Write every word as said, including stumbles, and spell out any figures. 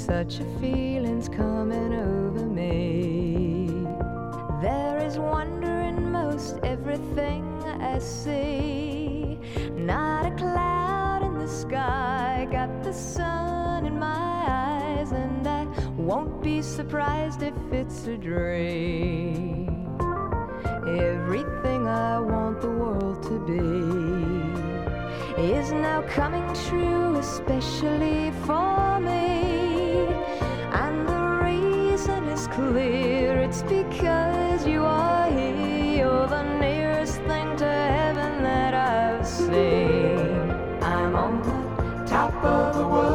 such a feeling's coming over me. There is wonder in most everything I see. Not a cloud in the sky, got the sun in my eyes, and I won't be surprised if it's a dream. Everything I want the world to be is now coming true, especially for me. And the reason is clear, it's because you are here. You're the nearest thing to heaven that I've seen. I'm on the top of the world.